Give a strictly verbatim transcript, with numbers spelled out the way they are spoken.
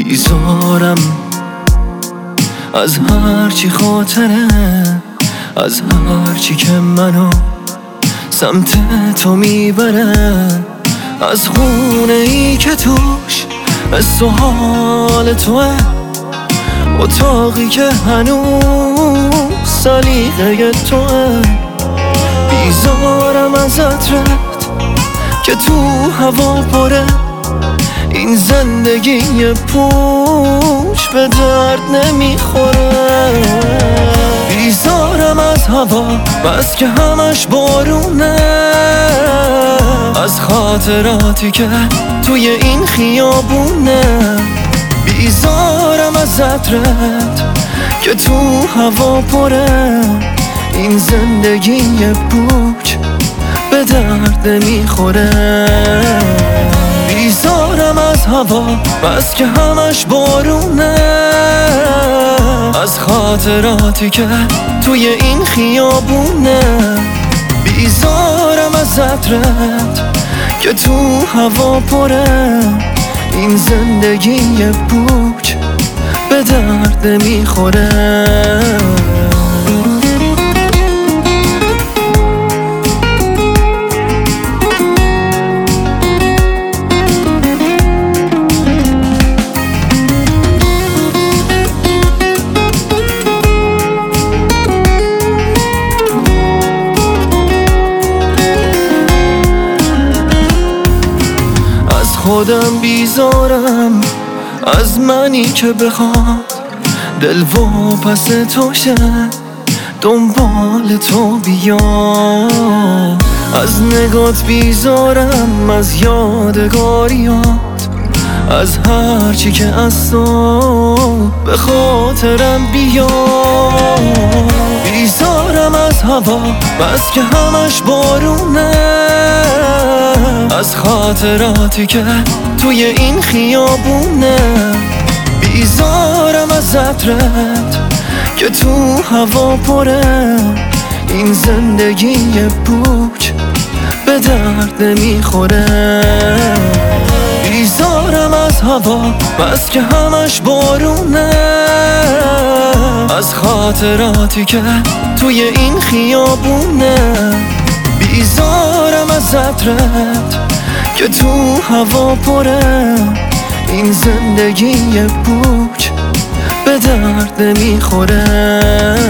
بیزارم از هرچی خاطره، از هرچی که منو سمت تو میبره، از خونه ای که توش حس و حال توه، اتاقی که هنوز سلیقه توه. بیزارم از عطرت که تو هوا پره، این زندگی پوچ به درد نمیخوره. بیزارم از هوا بس که همش بارونه، از خاطراتی که توی این خیابونه. بیزارم از عطرت که تو هوا پره، این زندگی پوچ به درد نمیخوره. بیزارم از هوا بس که همش بارونه، از خاطراتی که توی این خیابونه. بیزارم از عطرت که تو هوا پره، این زندگی پوچ به درد نمیخوره. خودم بیزارم از منی که بخواد دل و پس تو شه، دنبال تو بیاد. از نگات بیزارم، از یادگاریات، از هرچی که از تو به خاطرم بیاد. بیزارم از هوا بس که همش بارونه، از خاطراتی که توی این خیابونه. بیزارم از عطرت که تو هوا پره، این زندگی پوچ به درد نمیخوره. بیزارم از هوا بس که همش بارونه، از خاطراتی که توی این خیابونه. بیزارم از عطرت که تو هوا پره، این زندگی پوچ به درد نمیخوره.